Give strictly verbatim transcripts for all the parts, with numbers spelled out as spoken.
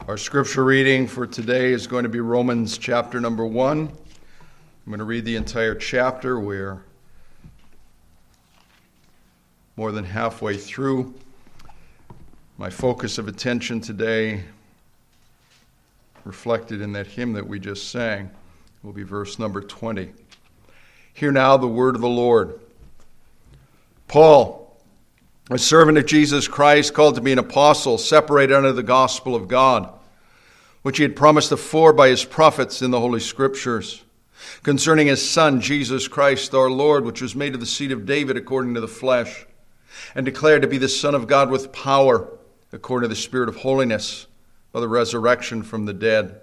Our scripture reading for today is going to be Romans chapter number one. I'm going to read the entire chapter. We're more than halfway through. My focus of attention today, reflected in that hymn that we just sang, will be verse number twenty. Hear now the word of the Lord. Paul, a servant of Jesus Christ, called to be an apostle, separated under the gospel of God, which he had promised afore by his prophets in the Holy Scriptures, concerning his Son, Jesus Christ our Lord, which was made of the seed of David according to the flesh, and declared to be the Son of God with power, according to the Spirit of holiness, by the resurrection from the dead,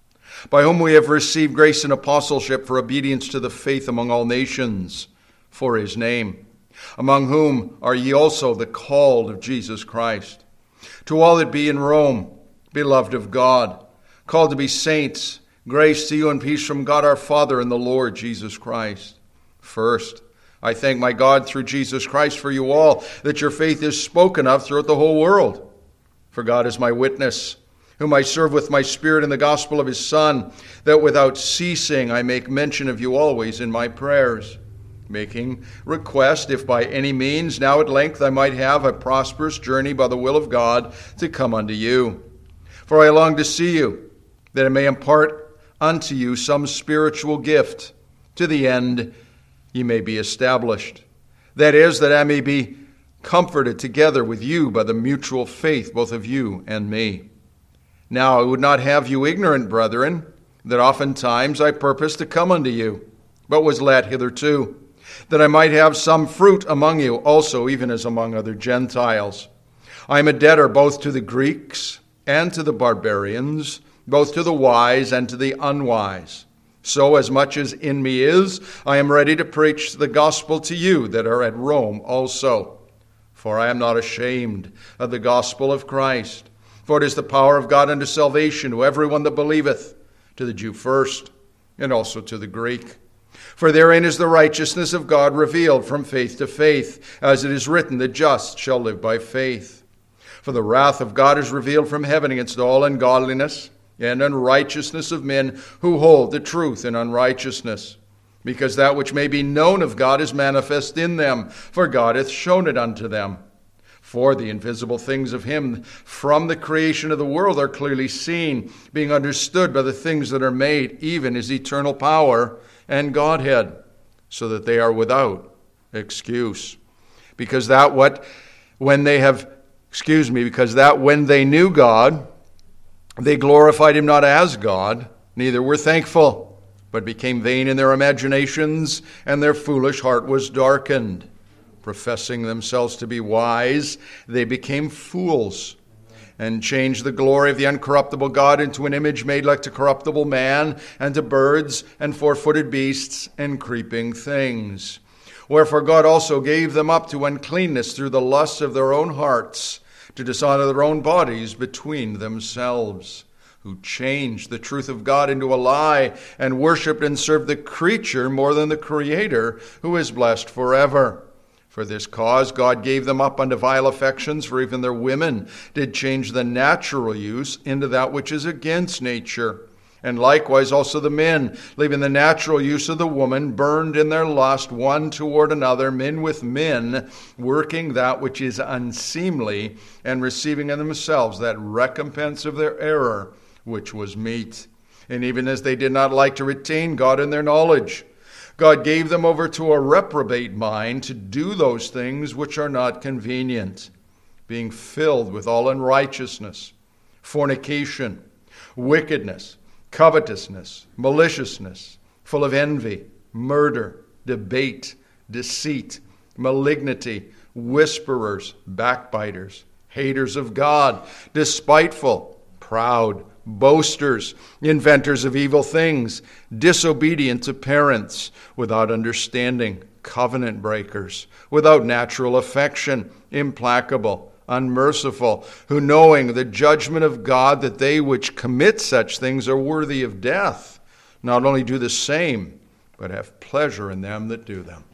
by whom we have received grace and apostleship for obedience to the faith among all nations, for his name, among whom are ye also the called of Jesus Christ. To all that be in Rome, beloved of God, called to be saints, grace to you and peace from God our Father and the Lord Jesus Christ. First, I thank my God through Jesus Christ for you all, that your faith is spoken of throughout the whole world. For God is my witness, whom I serve with my spirit in the gospel of his Son, that without ceasing I make mention of you always in my prayers, making request, if by any means now at length I might have a prosperous journey by the will of God to come unto you. For I long to see you, that I may impart unto you some spiritual gift, to the end ye may be established. That is, that I may be comforted together with you by the mutual faith both of you and me. Now I would not have you ignorant, brethren, that oftentimes I purposed to come unto you, but was let hitherto, that I might have some fruit among you also, even as among other Gentiles. I am a debtor both to the Greeks and to the barbarians, both to the wise and to the unwise. So as much as in me is, I am ready to preach the gospel to you that are at Rome also. For I am not ashamed of the gospel of Christ, for it is the power of God unto salvation to everyone that believeth, to the Jew first, and also to the Greek. For therein is the righteousness of God revealed from faith to faith, as it is written, the just shall live by faith. For the wrath of God is revealed from heaven against all ungodliness and unrighteousness of men who hold the truth in unrighteousness, because that which may be known of God is manifest in them, for God hath shown it unto them. For the invisible things of him from the creation of the world are clearly seen, being understood by the things that are made, even his eternal power and Godhead, so that they are without excuse. Because that what when they have, excuse me, because that when they knew God, they glorified him not as God, neither were thankful, but became vain in their imaginations, and their foolish heart was darkened. Professing themselves to be wise, they became fools, and changed the glory of the uncorruptible God into an image made like to corruptible man, and to birds, and four-footed beasts, and creeping things. Wherefore God also gave them up to uncleanness through the lusts of their own hearts, to dishonor their own bodies between themselves, who changed the truth of God into a lie, and worshipped and served the creature more than the Creator, who is blessed forever. For this cause God gave them up unto vile affections, for even their women did change the natural use into that which is against nature. And likewise also the men, leaving the natural use of the woman, burned in their lust one toward another, men with men, working that which is unseemly, and receiving in themselves that recompense of their error, which was meet. And even as they did not like to retain God in their knowledge, God gave them over to a reprobate mind to do those things which are not convenient, being filled with all unrighteousness, fornication, wickedness, covetousness, maliciousness, full of envy, murder, debate, deceit, malignity, whisperers, backbiters, haters of God, despiteful, proud, boasters, inventors of evil things, disobedient to parents, without understanding, covenant breakers, without natural affection, implacable, unmerciful, who knowing the judgment of God that they which commit such things are worthy of death, not only do the same, but have pleasure in them that do them.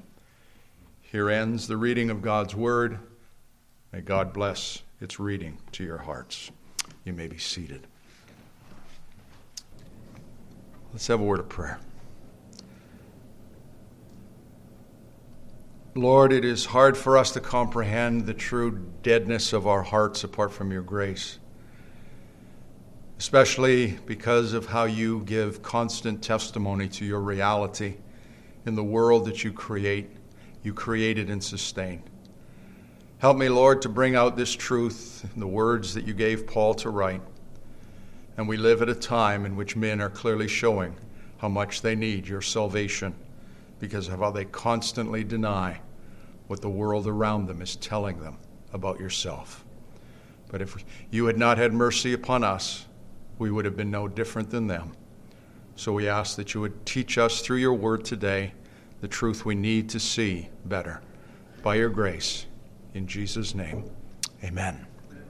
Here ends the reading of God's word. May God bless its reading to your hearts. You may be seated. Let's have a word of prayer. Lord, it is hard for us to comprehend the true deadness of our hearts apart from your grace, especially because of how you give constant testimony to your reality in the world that you create, you created and sustain. Help me, Lord, to bring out this truth in the words that you gave Paul to write. And we live at a time in which men are clearly showing how much they need your salvation because of how they constantly deny what the world around them is telling them about yourself. But if you had not had mercy upon us, we would have been no different than them. So we ask that you would teach us through your word today the truth we need to see better. By your grace, in Jesus' name, amen.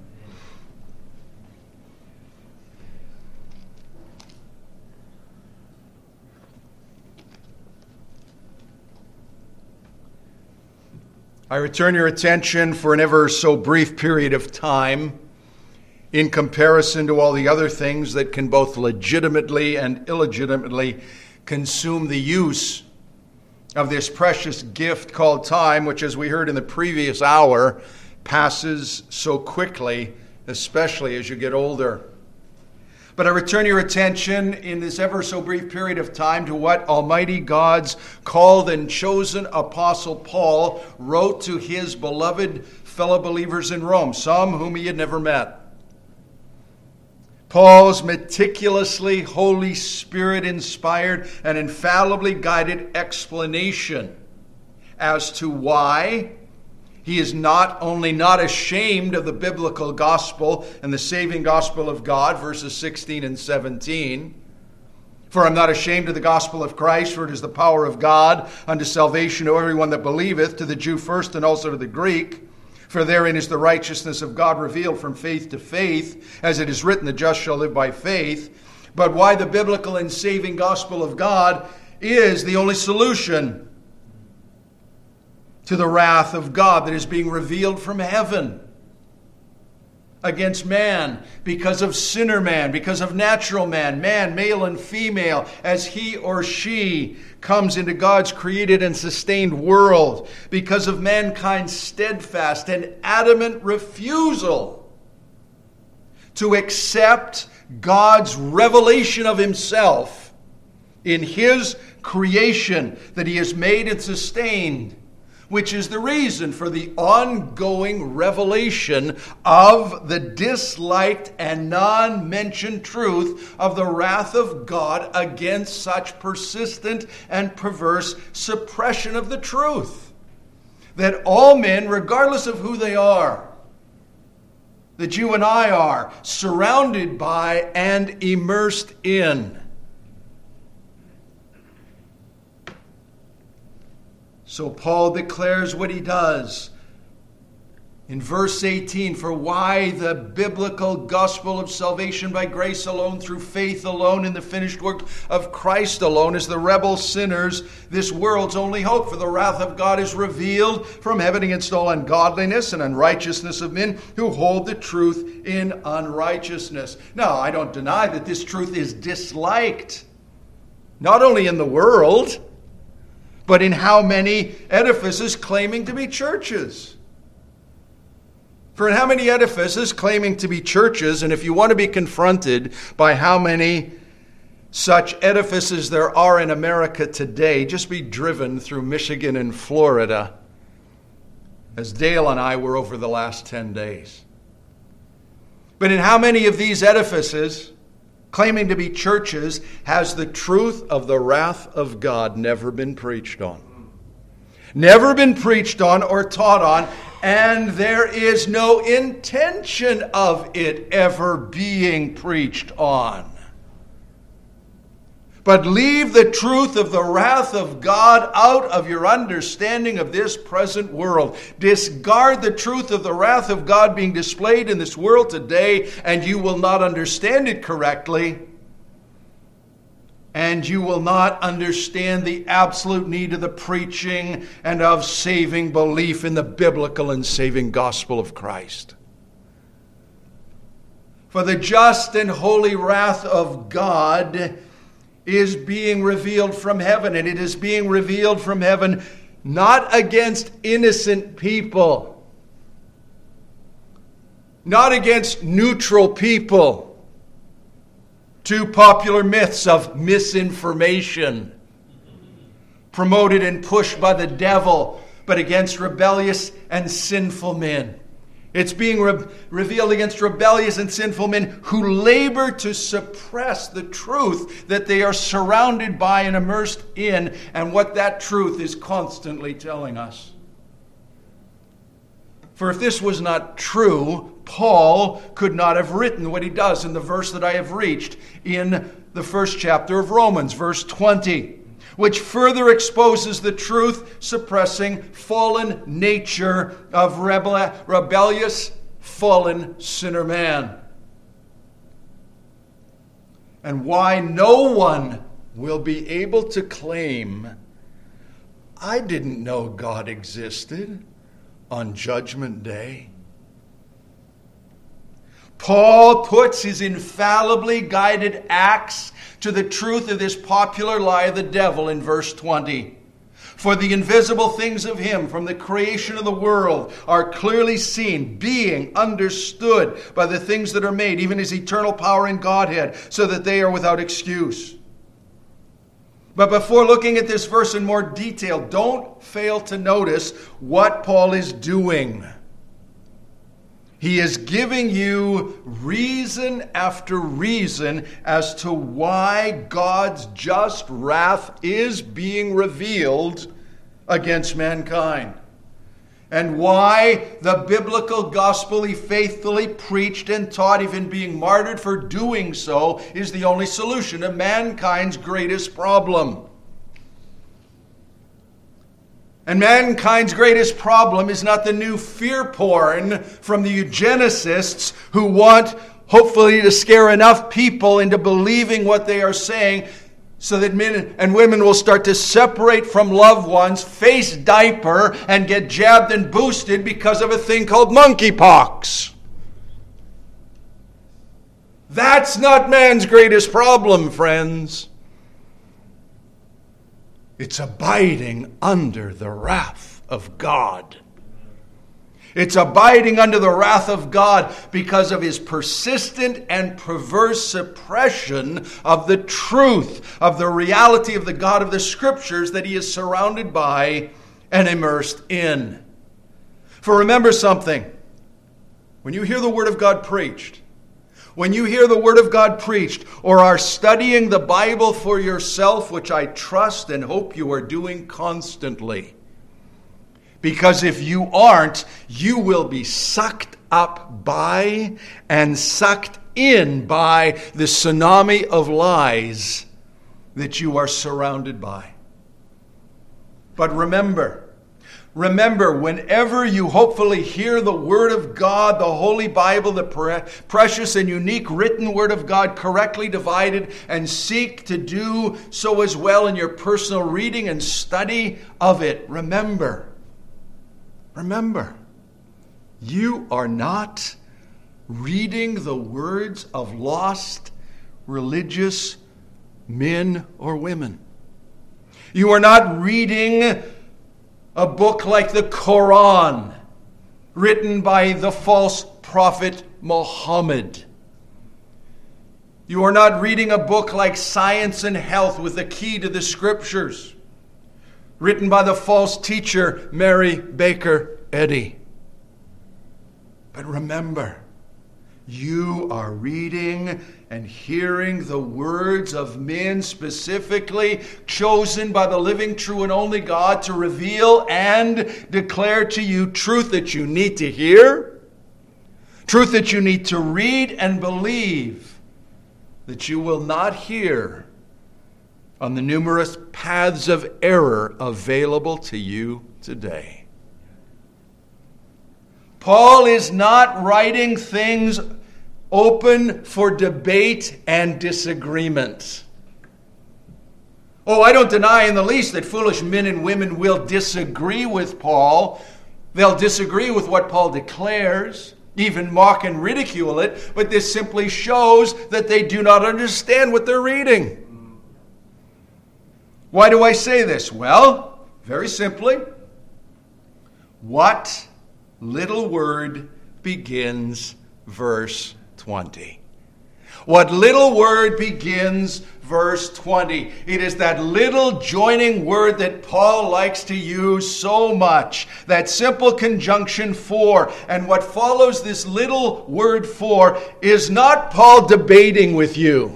I return your attention for an ever so brief period of time in comparison to all the other things that can both legitimately and illegitimately consume the use of this precious gift called time, which, as we heard in the previous hour, passes so quickly, especially as you get older. But I return your attention in this ever so brief period of time to what Almighty God's called and chosen Apostle Paul wrote to his beloved fellow believers in Rome, some whom he had never met. Paul's meticulously Holy Spirit inspired and infallibly guided explanation as to why he is not only not ashamed of the biblical gospel and the saving gospel of God, verses sixteen and seventeen. For I'm not ashamed of the gospel of Christ, for it is the power of God unto salvation to everyone that believeth, to the Jew first and also to the Greek. For therein is the righteousness of God revealed from faith to faith, as it is written, the just shall live by faith. But why the biblical and saving gospel of God is the only solution to the wrath of God that is being revealed from heaven against man because of sinner man, because of natural man, man, male and female, as he or she comes into God's created and sustained world, because of mankind's steadfast and adamant refusal to accept God's revelation of himself in his creation that he has made and sustained, which is the reason for the ongoing revelation of the disliked and non-mentioned truth of the wrath of God against such persistent and perverse suppression of the truth. That all men, regardless of who they are, that you and I are surrounded by and immersed in, so Paul declares what he does in verse eighteen, for why the biblical gospel of salvation by grace alone, through faith alone, in the finished work of Christ alone, is the rebel sinners, this world's only hope. For the wrath of God is revealed from heaven against all ungodliness and unrighteousness of men who hold the truth in unrighteousness. Now, I don't deny that this truth is disliked, not only in the world, but in how many edifices claiming to be churches. For in how many edifices claiming to be churches, and if you want to be confronted by how many such edifices there are in America today, just be driven through Michigan and Florida, as Dale and I were over the last ten days. But in how many of these edifices, claiming to be churches, has the truth of the wrath of God never been preached on? Never been preached on or taught on, and there is no intention of it ever being preached on. But leave the truth of the wrath of God out of your understanding of this present world. Discard the truth of the wrath of God being displayed in this world today, and you will not understand it correctly. And you will not understand the absolute need of the preaching and of saving belief in the biblical and saving gospel of Christ. For the just and holy wrath of God is being revealed from heaven, and it is being revealed from heaven not against innocent people, not against neutral people, to popular myths of misinformation promoted and pushed by the devil, but against rebellious and sinful men. It's being re- revealed against rebellious and sinful men who labor to suppress the truth that they are surrounded by and immersed in, and what that truth is constantly telling us. For if this was not true, Paul could not have written what he does in the verse that I have reached in the first chapter of Romans, verse twenty, which further exposes the truth-suppressing fallen nature of rebel- rebellious, fallen sinner man. And why no one will be able to claim, I didn't know God existed on Judgment Day. Paul puts his infallibly guided axe to the truth of this popular lie of the devil in verse twenty. For the invisible things of him from the creation of the world are clearly seen, being understood by the things that are made, even his eternal power and Godhead, so that they are without excuse. But before looking at this verse in more detail, don't fail to notice what Paul is doing. He is giving you reason after reason as to why God's just wrath is being revealed against mankind, and why the biblical gospel he faithfully preached and taught, even being martyred for doing so, is the only solution to mankind's greatest problem. And mankind's greatest problem is not the new fear porn from the eugenicists who want, hopefully, to scare enough people into believing what they are saying so that men and women will start to separate from loved ones, face diaper, and get jabbed and boosted because of a thing called monkeypox. That's not man's greatest problem, friends. It's abiding under the wrath of God. It's abiding under the wrath of God because of his persistent and perverse suppression of the truth, of the reality of the God of the Scriptures that he is surrounded by and immersed in. For remember something. When you hear the Word of God preached, when you hear the Word of God preached, or are studying the Bible for yourself, which I trust and hope you are doing constantly, because if you aren't, you will be sucked up by and sucked in by the tsunami of lies that you are surrounded by. But remember, Remember, whenever you hopefully hear the Word of God, the Holy Bible, the pre- precious and unique written Word of God correctly divided, and seek to do so as well in your personal reading and study of it, remember, remember, you are not reading the words of lost religious men or women. You are not reading a book like the Quran, written by the false prophet Muhammad. You are not reading a book like Science and Health with the Key to the Scriptures, written by the false teacher Mary Baker Eddy. But remember, you are reading and hearing the words of men specifically chosen by the living, true, and only God to reveal and declare to you truth that you need to hear, truth that you need to read and believe, that you will not hear on the numerous paths of error available to you today. Paul is not writing things open for debate and disagreement. Oh, I don't deny in the least that foolish men and women will disagree with Paul. They'll disagree with what Paul declares, even mock and ridicule it, but this simply shows that they do not understand what they're reading. Why do I say this? Well, very simply, what little word begins verse twenty? What little word begins verse twenty? It is that little joining word that Paul likes to use so much. That simple conjunction for. And what follows this little word for is not Paul debating with you.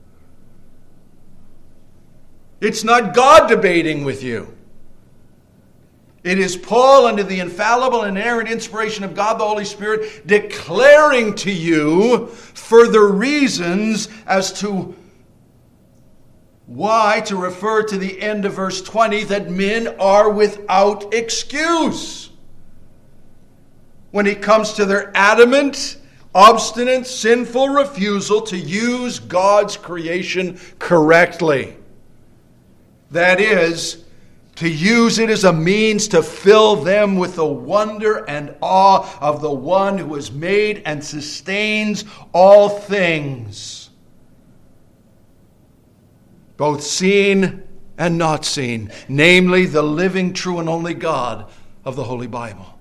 It's not God debating with you. It is Paul, under the infallible and inerrant inspiration of God the Holy Spirit, declaring to you further reasons as to why to refer to the end of verse twenty, that men are without excuse when it comes to their adamant, obstinate, sinful refusal to use God's creation correctly. That is, to use it as a means to fill them with the wonder and awe of the one who has made and sustains all things, both seen and not seen, namely the living, true, and only God of the Holy Bible.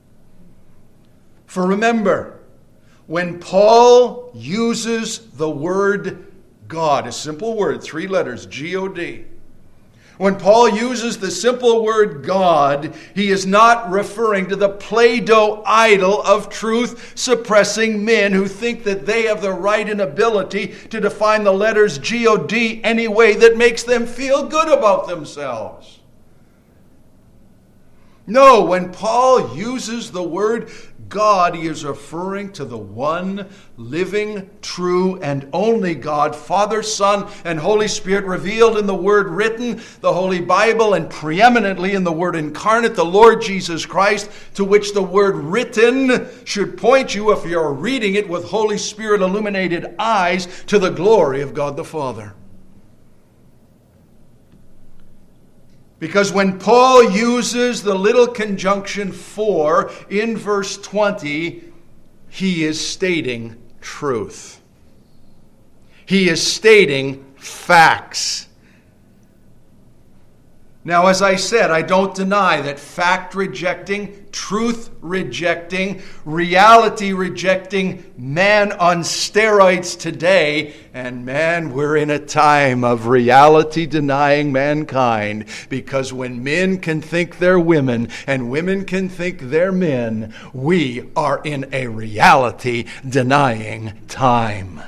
For remember, when Paul uses the word God, a simple word, three letters, G O D, when Paul uses the simple word God, he is not referring to the Play-Doh idol of truth-suppressing men who think that they have the right and ability to define the letters G O D any way that makes them feel good about themselves. No, when Paul uses the word God, he is referring to the one living, true, and only God, Father, Son, and Holy Spirit, revealed in the Word written, the Holy Bible, and preeminently in the Word incarnate, the Lord Jesus Christ, to which the word written should point you, if you're reading it with Holy Spirit illuminated eyes, to the glory of God the Father. Because when Paul uses the little conjunction for in verse twenty, he is stating truth. He is stating facts. Now, as I said, I don't deny that fact-rejecting, truth-rejecting, reality-rejecting man on steroids today, and man, we're in a time of reality-denying mankind, because when men can think they're women and women can think they're men, we are in a reality-denying time.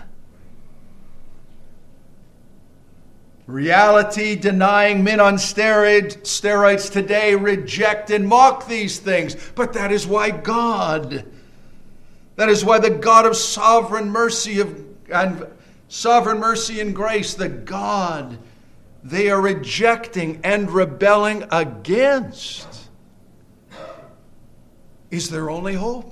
Reality-denying men on steroid, steroids today reject and mock these things. But that is why God, that is why the God of sovereign mercy of, and sovereign mercy and grace, the God they are rejecting and rebelling against, is their only hope.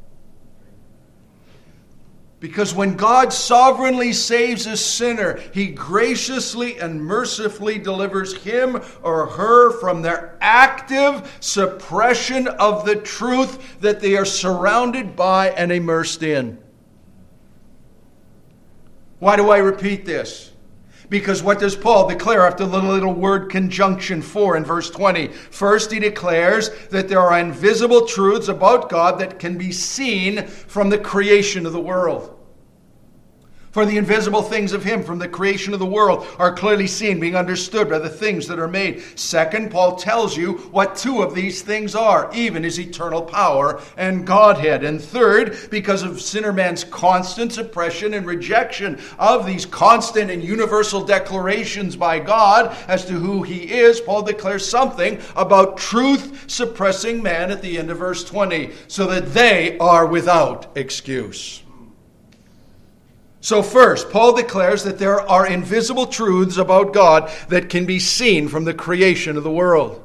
Because when God sovereignly saves a sinner, He graciously and mercifully delivers him or her from their active suppression of the truth that they are surrounded by and immersed in. Why do I repeat this? Because what does Paul declare after the little word conjunction for in verse twenty? First, he declares that there are invisible truths about God that can be seen from the creation of the world. For the invisible things of Him from the creation of the world are clearly seen, being understood by the things that are made. Second, Paul tells you what two of these things are, even His eternal power and Godhead. And third, because of sinner man's constant suppression and rejection of these constant and universal declarations by God as to who He is, Paul declares something about truth-suppressing man at the end of verse twenty, so that they are without excuse. So first, Paul declares that there are invisible truths about God that can be seen from the creation of the world.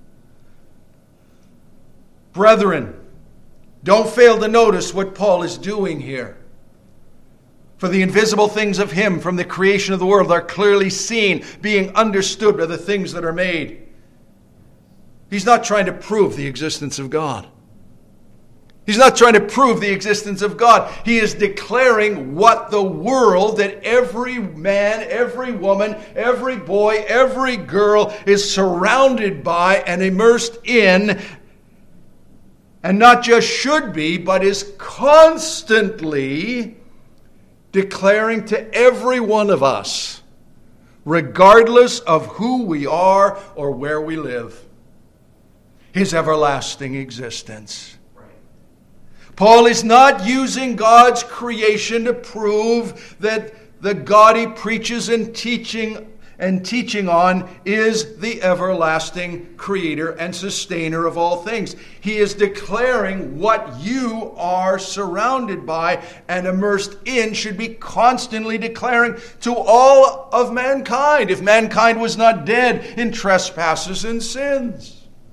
Brethren, don't fail to notice what Paul is doing here. For the invisible things of Him from the creation of the world are clearly seen, being understood by the things that are made. He's not trying to prove the existence of God. He's not trying to prove the existence of God. He is declaring what the world, that every man, every woman, every boy, every girl is surrounded by and immersed in, and not just should be, but is constantly declaring to every one of us, regardless of who we are or where we live, his everlasting existence. Paul is not using God's creation to prove that the God he preaches and teaching and teaching on is the everlasting creator and sustainer of all things. He is declaring what you are surrounded by and immersed in should be constantly declaring to all of mankind, if mankind was not dead in trespasses and sins.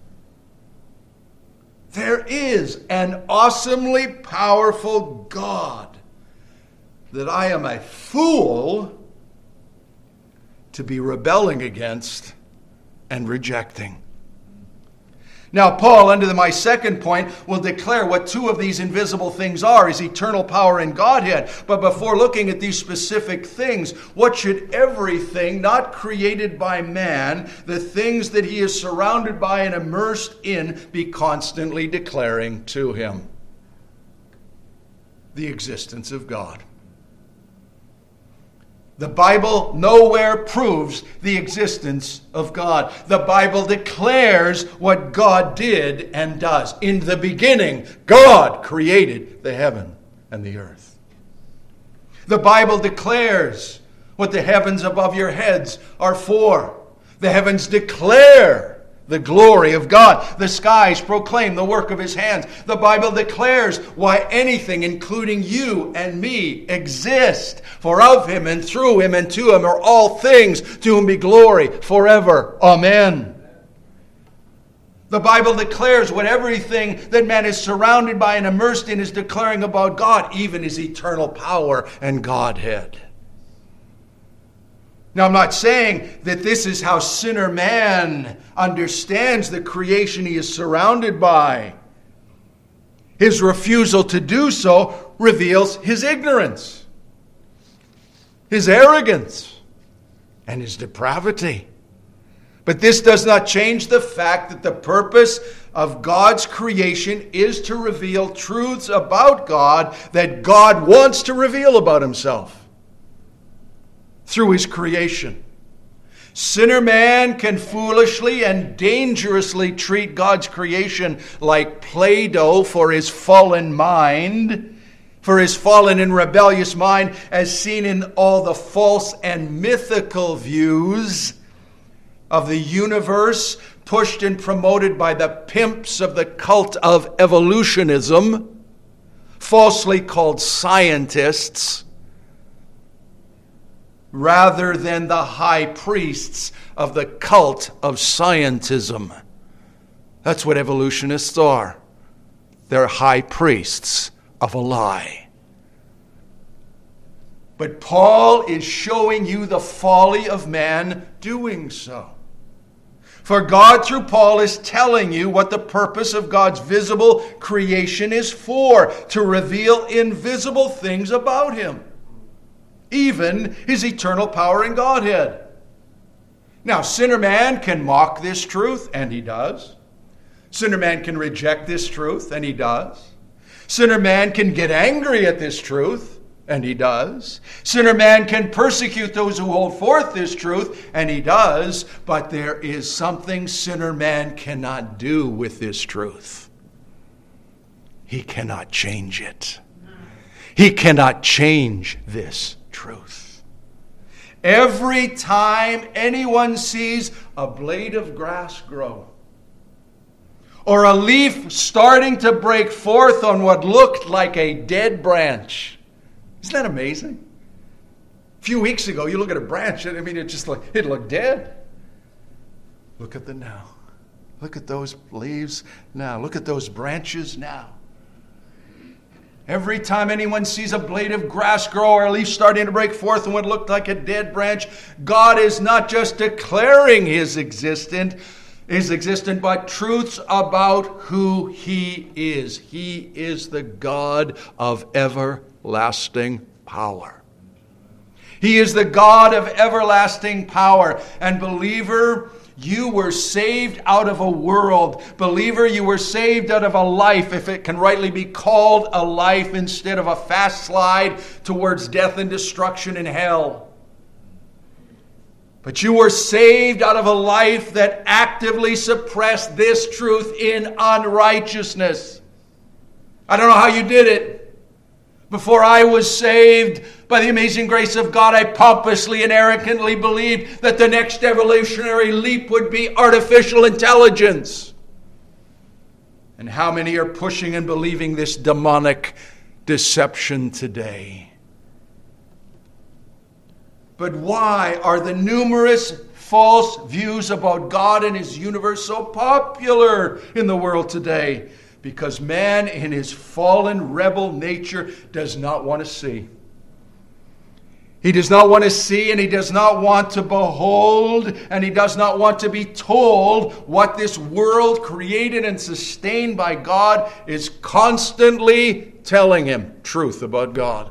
There is an awesomely powerful God that I am a fool to be rebelling against and rejecting. Now, Paul, under my second point, will declare what two of these invisible things are, his eternal power and Godhead. But before looking at these specific things, what should everything not created by man, the things that he is surrounded by and immersed in, be constantly declaring to him? The existence of God. The Bible nowhere proves the existence of God. The Bible declares what God did and does. In the beginning, God created the heaven and the earth. The Bible declares what the heavens above your heads are for. The heavens declare the glory of God. The skies proclaim the work of his hands. The Bible declares why anything, including you and me, exist. For of him and through him and to him are all things, to whom be glory forever. Amen. The Bible declares what everything that man is surrounded by and immersed in is declaring about God, even his eternal power and Godhead. Now, I'm not saying that this is how sinner man understands the creation he is surrounded by. His refusal to do so reveals his ignorance, his arrogance, and his depravity. But this does not change the fact that the purpose of God's creation is to reveal truths about God that God wants to reveal about himself through his creation. Sinner man can foolishly and dangerously treat God's creation like Play-Doh for his fallen mind, for his fallen and rebellious mind, as seen in all the false and mythical views of the universe pushed and promoted by the pimps of the cult of evolutionism, falsely called scientists, rather than the high priests of the cult of scientism. That's what evolutionists are. They're high priests of a lie. But Paul is showing you the folly of man doing so. For God, through Paul, is telling you what the purpose of God's visible creation is for, to reveal invisible things about him, even his eternal power and Godhead. Now, sinner man can mock this truth, and he does. Sinner man can reject this truth, and he does. Sinner man can get angry at this truth, and he does. Sinner man can persecute those who hold forth this truth, and he does. But there is something sinner man cannot do with this truth. He cannot change it. He cannot change this truth. Every time anyone sees a blade of grass grow, or a leaf starting to break forth on what looked like a dead branch, isn't that amazing? A few weeks ago, you look at a branch, I mean, it just like it looked dead. Look at the now. Look at those leaves now. Look at those branches now. Every time anyone sees a blade of grass grow or a leaf starting to break forth on what looked like a dead branch, God is not just declaring his existence, is existent, but truths about who he is. He is the God of everlasting power. He is the God of everlasting power. And believer, you were saved out of a world. Believer, you were saved out of a life, if it can rightly be called a life, instead of a fast slide towards death and destruction in hell. But you were saved out of a life that actively suppressed this truth in unrighteousness. I don't know how you did it. Before I was saved, by the amazing grace of God, I pompously and arrogantly believed that the next evolutionary leap would be artificial intelligence. And how many are pushing and believing this demonic deception today? But why are the numerous false views about God and his universe so popular in the world today? Because man in his fallen rebel nature does not want to see. He does not want to see, and he does not want to behold, and he does not want to be told what this world created and sustained by God is constantly telling him truth about God.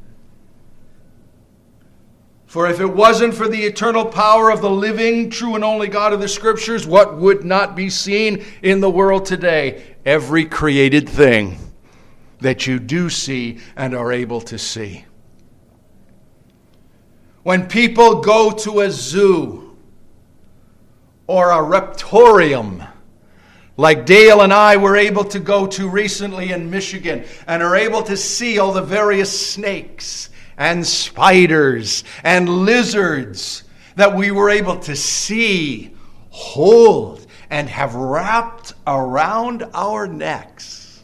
For if it wasn't for the eternal power of the living, true and only God of the Scriptures, what would not be seen in the world today? Every created thing that you do see and are able to see. When people go to a zoo or a reptorium, like Dale and I were able to go to recently in Michigan, and are able to see all the various snakes and spiders and lizards that we were able to see, hold, and have wrapped around our necks.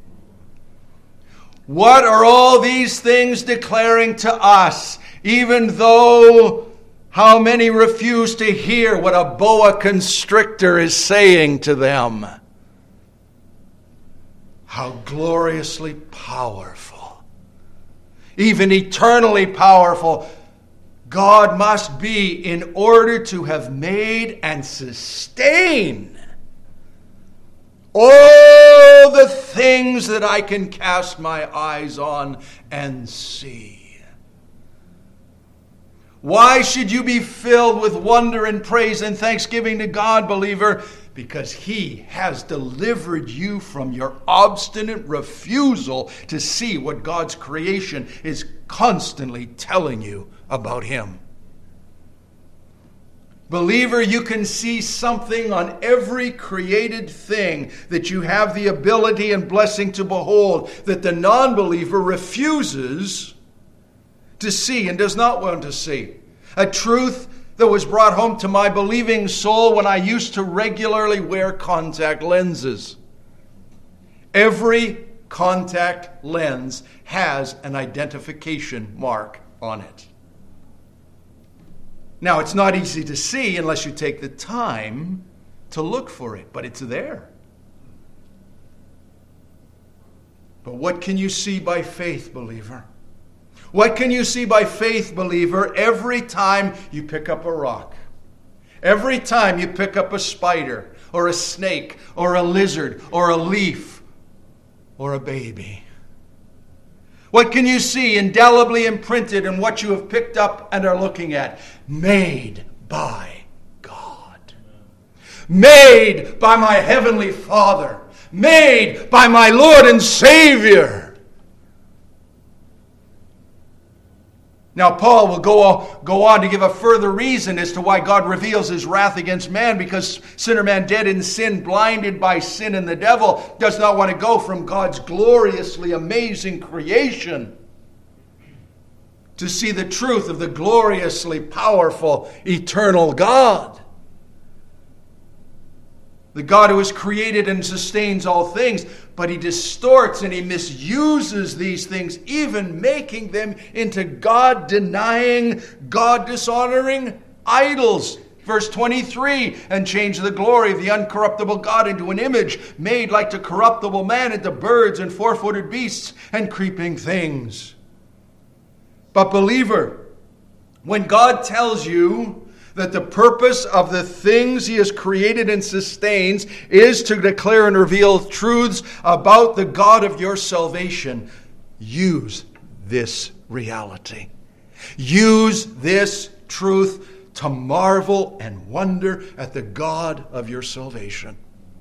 What are all these things declaring to us, even though how many refuse to hear what a boa constrictor is saying to them? How gloriously powerful, even eternally powerful, God must be in order to have made and sustain all the things that I can cast my eyes on and see. Why should you be filled with wonder and praise and thanksgiving to God, believer? Because he has delivered you from your obstinate refusal to see what God's creation is constantly telling you about him. Believer, you can see something on every created thing that you have the ability and blessing to behold that the non-believer refuses to see and does not want to see. A truth that was brought home to my believing soul when I used to regularly wear contact lenses. Every contact lens has an identification mark on it. Now, it's not easy to see unless you take the time to look for it, but it's there. But what can you see by faith, believer? What can you see by faith, believer, every time you pick up a rock? Every time you pick up a spider, or a snake, or a lizard, or a leaf, or a baby? What can you see indelibly imprinted in what you have picked up and are looking at? Made by God. Made by my heavenly Father. Made by my Lord and Savior. Now, Paul will go, go on to give a further reason as to why God reveals his wrath against man, because sinner man dead in sin, blinded by sin and the devil, does not want to go from God's gloriously amazing creation to see the truth of the gloriously powerful, eternal God. The God who has created and sustains all things, but he distorts and he misuses these things, even making them into God-denying, God-dishonoring idols. Verse twenty-three, and change the glory of the uncorruptible God into an image made like to corruptible man, into birds and four-footed beasts and creeping things. But believer, when God tells you that the purpose of the things he has created and sustains is to declare and reveal truths about the God of your salvation, use this reality. Use this truth to marvel and wonder at the God of your salvation.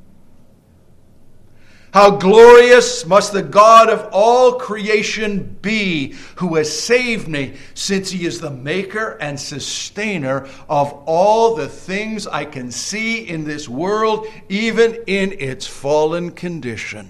How glorious must the God of all creation be, who has saved me, since he is the maker and sustainer of all the things I can see in this world, even in its fallen condition.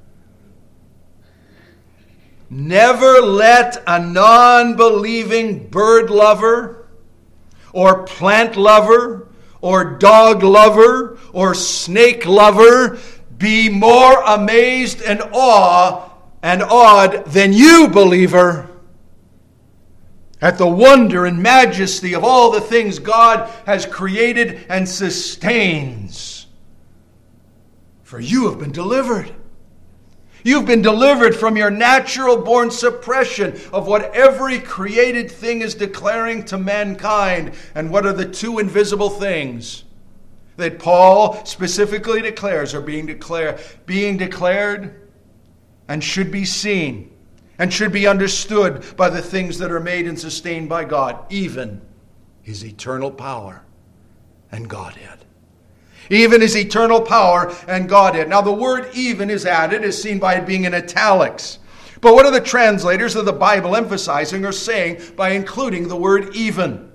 Never let a non-believing bird lover, or plant lover, or dog lover, or snake lover be more amazed and awe and awed than you, believer, at the wonder and majesty of all the things God has created and sustains. For you have been delivered. You've been delivered from your natural-born suppression of what every created thing is declaring to mankind. And what are the two invisible things that Paul specifically declares are being declared, being declared and should be seen and should be understood by the things that are made and sustained by God, even his eternal power and Godhead. Even his eternal power and Godhead. Now the word even is added, is seen by it being in italics. But what are the translators of the Bible emphasizing or saying by including the word even?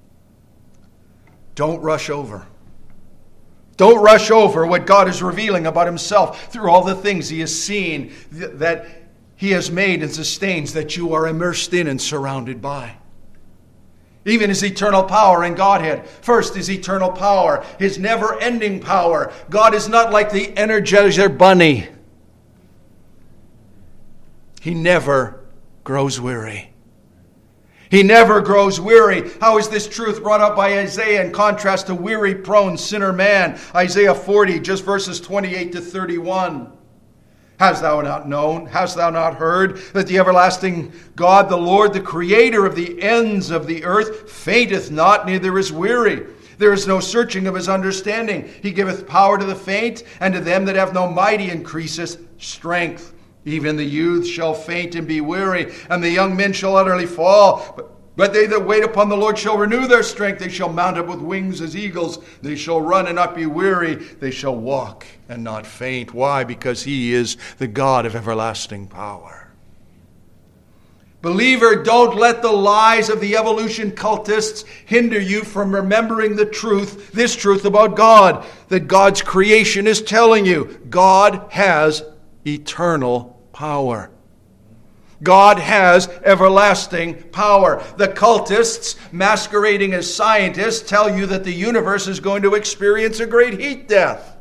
Don't rush over. Don't rush over what God is revealing about himself through all the things he has seen, that he has made and sustains, that you are immersed in and surrounded by. Even his eternal power and Godhead. First, his eternal power, his never-ending power. God is not like the Energizer Bunny. He never grows weary. He never grows weary. How is this truth brought up by Isaiah in contrast to weary-prone sinner man? Isaiah forty, just verses twenty-eight to thirty-one. Hast thou not known, hast thou not heard, that the everlasting God, the Lord, the creator of the ends of the earth, fainteth not, neither is weary. There is no searching of his understanding. He giveth power to the faint, and to them that have no might he increaseth strength. Even the youth shall faint and be weary, and the young men shall utterly fall. But, but they that wait upon the Lord shall renew their strength. They shall mount up with wings as eagles. They shall run and not be weary. They shall walk and not faint. Why? Because he is the God of everlasting power. Believer, don't let the lies of the evolution cultists hinder you from remembering the truth, this truth about God, that God's creation is telling you. God has eternal power. God has everlasting power. The cultists, masquerading as scientists, tell you that the universe is going to experience a great heat death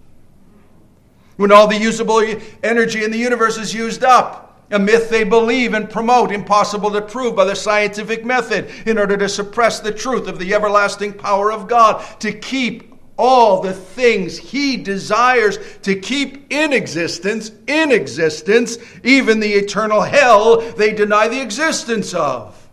when all the usable energy in the universe is used up. A myth they believe and promote, impossible to prove by the scientific method, in order to suppress the truth of the everlasting power of God, to keep all the things he desires to keep in existence, in existence, even the eternal hell they deny the existence of.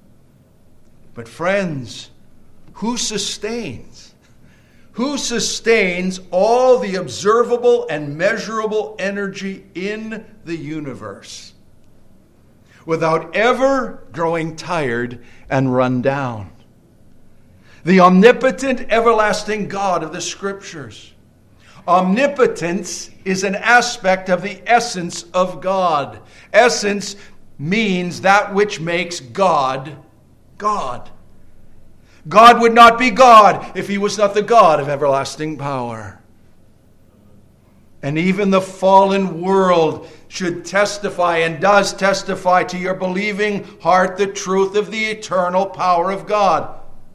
But friends, who sustains? Who sustains all the observable and measurable energy in the universe without ever growing tired and run down? The omnipotent, everlasting God of the Scriptures. Omnipotence is an aspect of the essence of God. Essence means that which makes God, God. God would not be God if he was not the God of everlasting power. And even the fallen world should testify and does testify to your believing heart the truth of the eternal power of God.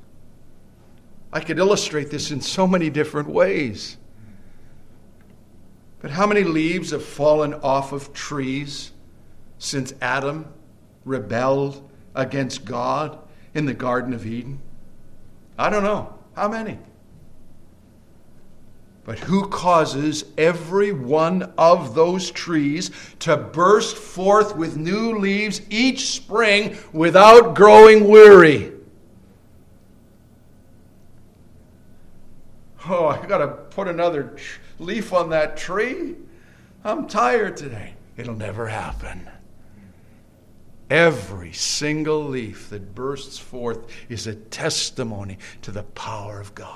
I could illustrate this in so many different ways. But how many leaves have fallen off of trees since Adam rebelled against God in the Garden of Eden? I don't know. How many? But who causes every one of those trees to burst forth with new leaves each spring without growing weary? Oh, I got to put another tr- leaf on that tree. I'm tired today. It'll never happen. Every single leaf that bursts forth is a testimony to the power of God.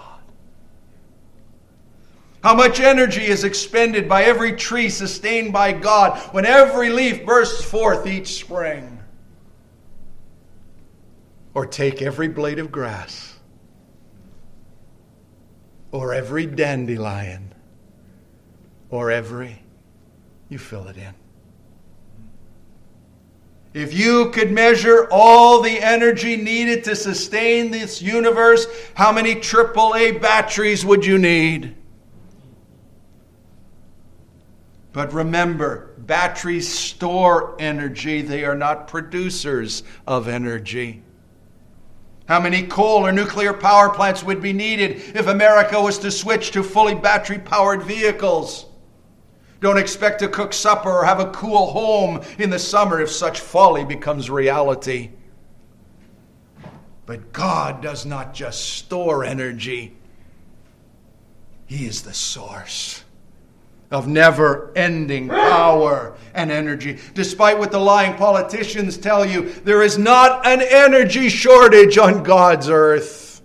How much energy is expended by every tree sustained by God when every leaf bursts forth each spring? Or take every blade of grass, or every dandelion, or every, you fill it in. If you could measure all the energy needed to sustain this universe, how many triple A batteries would you need? But remember, batteries store energy. They are not producers of energy. How many coal or nuclear power plants would be needed if America was to switch to fully battery-powered vehicles? Don't expect to cook supper or have a cool home in the summer if such folly becomes reality. But God does not just store energy. He is the source of never-ending power and energy. Despite what the lying politicians tell you, there is not an energy shortage on God's earth.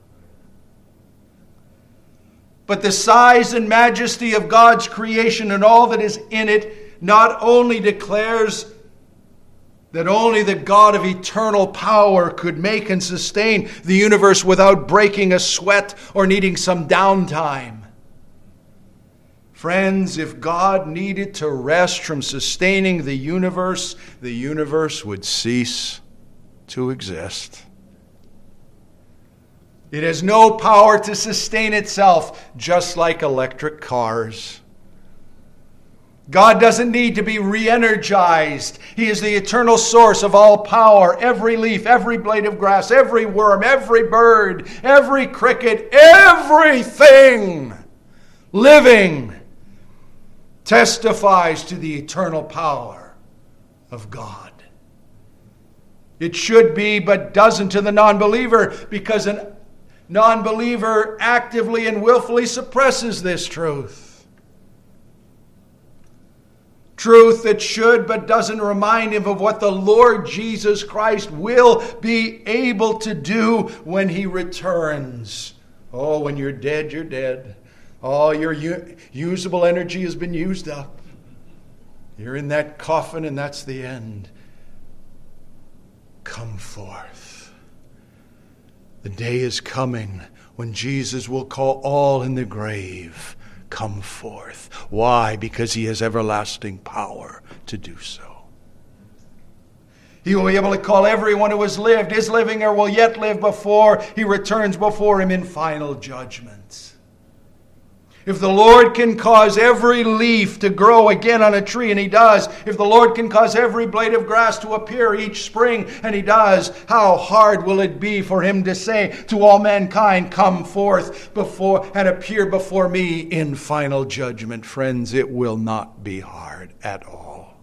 But the size and majesty of God's creation and all that is in it not only declares that only the God of eternal power could make and sustain the universe without breaking a sweat or needing some downtime. Friends, if God needed to rest from sustaining the universe, the universe would cease to exist. It has no power to sustain itself, just like electric cars. God doesn't need to be re-energized. He is the eternal source of all power. Every leaf, every blade of grass, every worm, every bird, every cricket, everything living testifies to the eternal power of God. It should be, but doesn't to the non-believer, because an non-believer actively and willfully suppresses this truth. Truth that should, but doesn't remind him of what the Lord Jesus Christ will be able to do when he returns. Oh, when you're dead, you're dead. All your u- usable energy has been used up. You're in that coffin and that's the end. Come forth. The day is coming when Jesus will call all in the grave, come forth. Why? Because he has everlasting power to do so. He will be able to call everyone who has lived, is living, or will yet live before he returns before him in final judgment. If the Lord can cause every leaf to grow again on a tree, and he does, if the Lord can cause every blade of grass to appear each spring, and he does, how hard will it be for him to say to all mankind, come forth before and appear before me in final judgment? Friends, it will not be hard at all.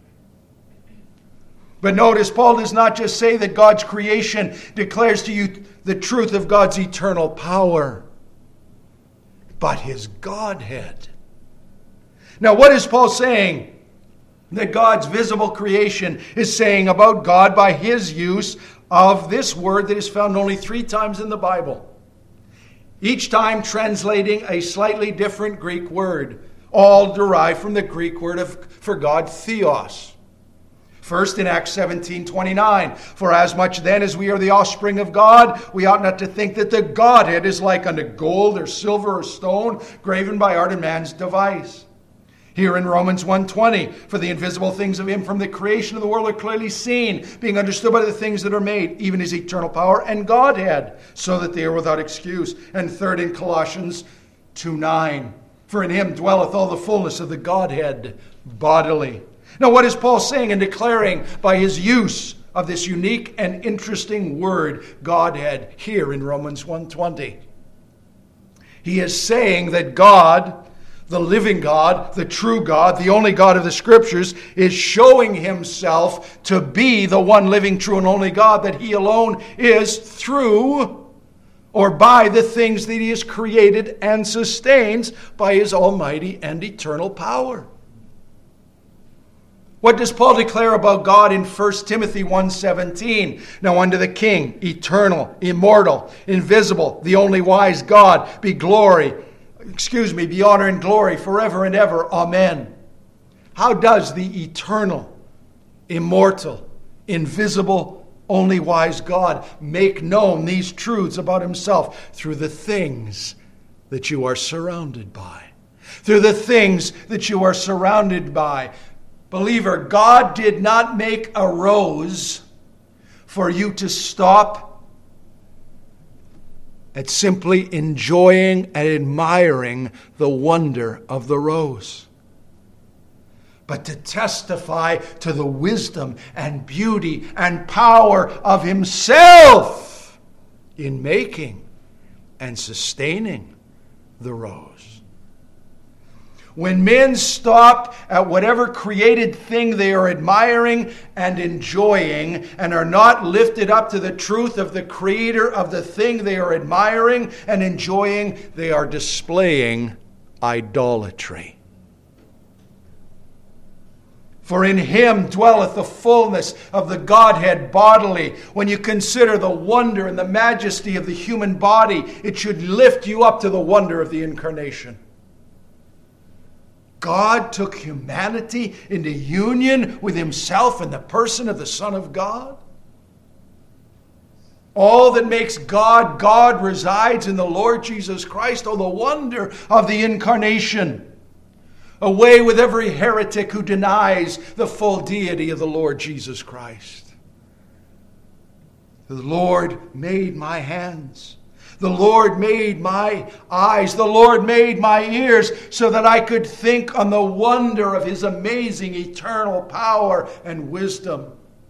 But notice, Paul does not just say that God's creation declares to you the truth of God's eternal power, but his Godhead. Now, what is Paul saying that God's visible creation is saying about God by his use of this word that is found only three times in the Bible? Each time translating a slightly different Greek word, all derived from the Greek word of, for God, theos. First in Acts seventeen twenty-nine, for as much then as we are the offspring of God, we ought not to think that the Godhead is like unto gold or silver or stone, graven by art and man's device. Here in Romans one twenty, for the invisible things of him from the creation of the world are clearly seen, being understood by the things that are made, even his eternal power and Godhead, so that they are without excuse. And third in Colossians two nine, for in him dwelleth all the fullness of the Godhead bodily. Now, what is Paul saying and declaring by his use of this unique and interesting word, Godhead, here in Romans one twenty? He is saying that God, the living God, the true God, the only God of the Scriptures, is showing himself to be the one living, true, and only God that he alone is through or by the things that he has created and sustains by his almighty and eternal power. What does Paul declare about God in First Timothy one seventeen? Now unto the King, eternal, immortal, invisible, the only wise God, be glory, excuse me, be honor and glory forever and ever. Amen. How does the eternal, immortal, invisible, only wise God make known these truths about himself? Through the things that you are surrounded by. Through the things that you are surrounded by. Believer, God did not make a rose for you to stop at simply enjoying and admiring the wonder of the rose, but to testify to the wisdom and beauty and power of himself in making and sustaining the rose. When men stop at whatever created thing they are admiring and enjoying and are not lifted up to the truth of the creator of the thing they are admiring and enjoying, they are displaying idolatry. For in him dwelleth the fullness of the Godhead bodily. When you consider the wonder and the majesty of the human body, it should lift you up to the wonder of the incarnation. God took humanity into union with himself in the person of the Son of God. All that makes God God resides in the Lord Jesus Christ. Oh, the wonder of the incarnation. Away with every heretic who denies the full deity of the Lord Jesus Christ. The Lord made my hands. The Lord made my eyes. The Lord made my ears so that I could think on the wonder of his amazing eternal power and wisdom.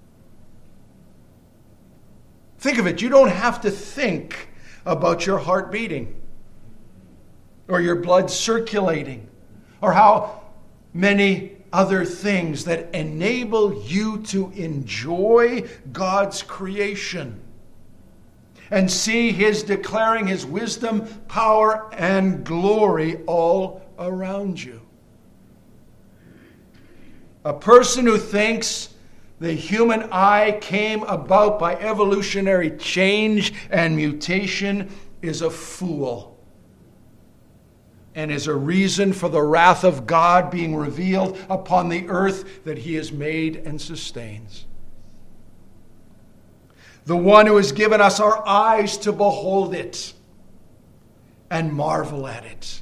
Think of it. You don't have to think about your heart beating or your blood circulating or how many other things that enable you to enjoy God's creation and see his declaring his wisdom, power, and glory all around you. A person who thinks the human eye came about by evolutionary change and mutation is a fool and is a reason for the wrath of God being revealed upon the earth that he has made and sustains. The one who has given us our eyes to behold it and marvel at it.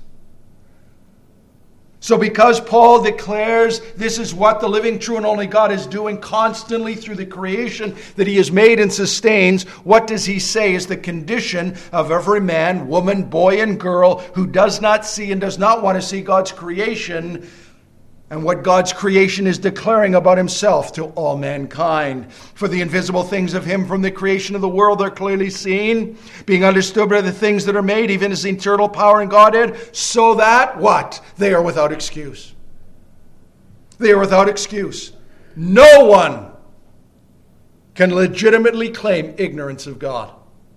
So because Paul declares this is what the living, true, and only God is doing constantly through the creation that he has made and sustains, what does he say is the condition of every man, woman, boy, and girl who does not see and does not want to see God's creation and what God's creation is declaring about himself to all mankind? For the invisible things of him from the creation of the world are clearly seen, being understood by the things that are made, even his eternal power and Godhead, so that, what? They are without excuse. They are without excuse. No one can legitimately claim ignorance of God.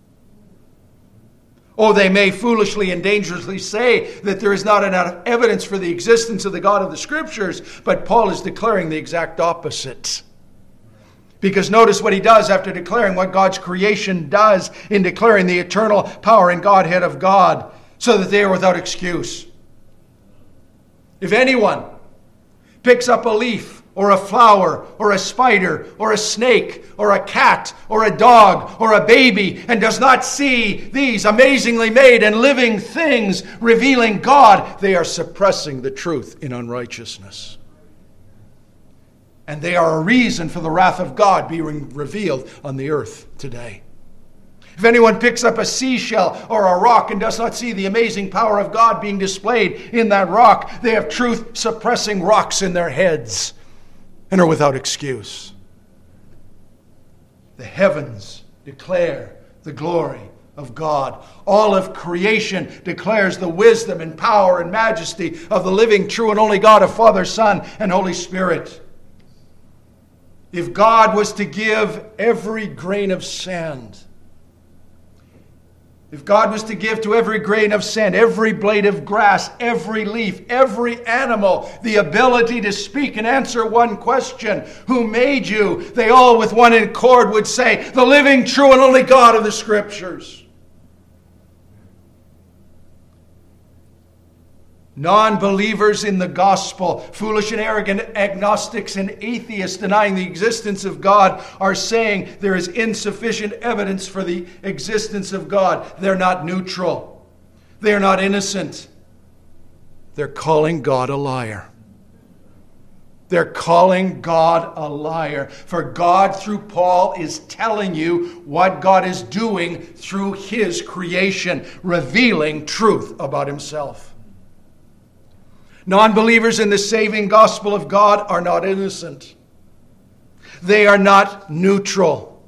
Oh, they may foolishly and dangerously say that there is not enough evidence for the existence of the God of the Scriptures, but Paul is declaring the exact opposite. Because notice what he does after declaring what God's creation does in declaring the eternal power and Godhead of God, so that they are without excuse. If anyone picks up a leaf, or a flower, or a spider, or a snake, or a cat, or a dog, or a baby, and does not see these amazingly made and living things revealing God, they are suppressing the truth in unrighteousness. And they are a reason for the wrath of God being revealed on the earth today. If anyone picks up a seashell or a rock and does not see the amazing power of God being displayed in that rock, they have truth-suppressing rocks in their heads and are without excuse. The heavens declare the glory of God. All of creation declares the wisdom and power and majesty of the living, true, and only God of Father, Son, and Holy Spirit. If God was to give every grain of sand If God was to give to every grain of sand, every blade of grass, every leaf, every animal, the ability to speak and answer one question, who made you? They all with one accord would say, the living, true, and only God of the Scriptures. Non-believers in the gospel, foolish and arrogant agnostics and atheists denying the existence of God, are saying there is insufficient evidence for the existence of God. They're not neutral. They're not innocent. They're calling God a liar. They're calling God a liar. For God, through Paul, is telling you what God is doing through His creation, revealing truth about Himself. Non-believers in the saving gospel of God are not innocent. They are not neutral.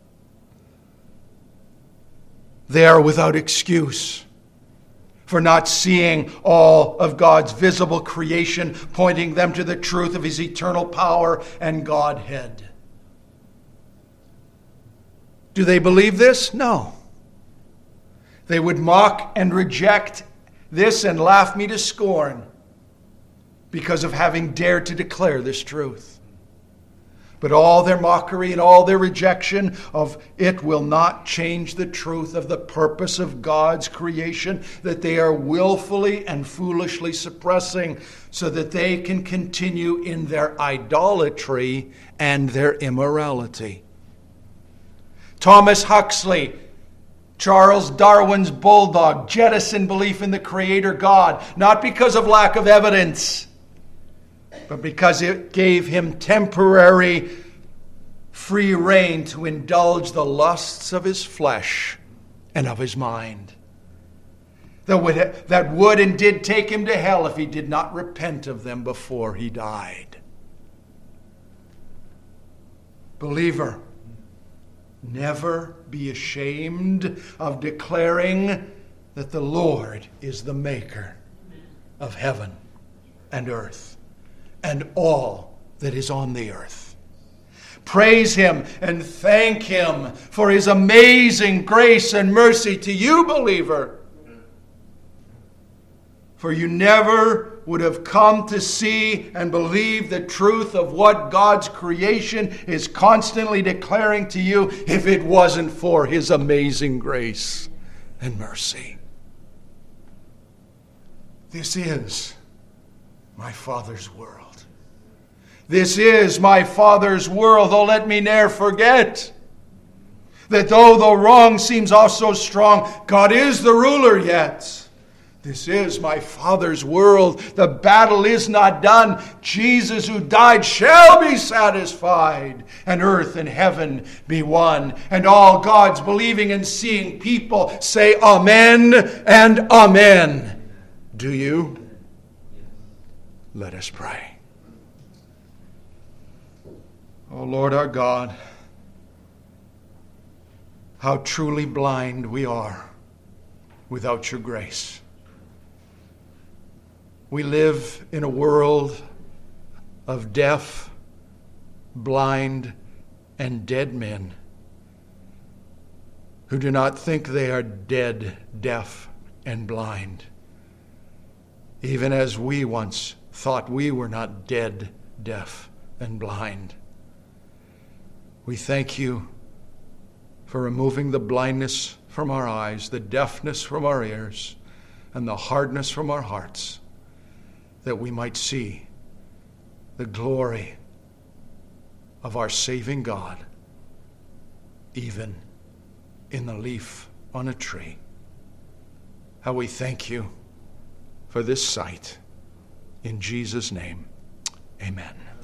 They are without excuse for not seeing all of God's visible creation, pointing them to the truth of His eternal power and Godhead. Do they believe this? No. They would mock and reject this and laugh me to scorn because of having dared to declare this truth. But all their mockery and all their rejection of it will not change the truth of the purpose of God's creation that they are willfully and foolishly suppressing so that they can continue in their idolatry and their immorality. Thomas Huxley, Charles Darwin's bulldog, jettisoned belief in the Creator God, not because of lack of evidence, but because it gave him temporary free rein to indulge the lusts of his flesh and of his mind. That would, that would and did take him to hell if he did not repent of them before he died. Believer, never be ashamed of declaring that the Lord is the maker of heaven and earth and all that is on the earth. Praise Him and thank Him for His amazing grace and mercy to you, believer. For you never would have come to see and believe the truth of what God's creation is constantly declaring to you if it wasn't for His amazing grace and mercy. This is my Father's world. This is my Father's world. Oh, let me ne'er forget that though the wrong seems also strong, God is the ruler yet. This is my Father's world. The battle is not done. Jesus who died shall be satisfied, and earth and heaven be one. And all God's believing and seeing people say amen and amen. Do you? Let us pray. O Lord our God, how truly blind we are without your grace. We live in a world of deaf, blind, and dead men who do not think they are dead, deaf, and blind, even as we once thought we were not dead, deaf, and blind. We thank you for removing the blindness from our eyes, the deafness from our ears, and the hardness from our hearts, that we might see the glory of our saving God, even in the leaf on a tree. How we thank you for this sight. In Jesus' name, amen.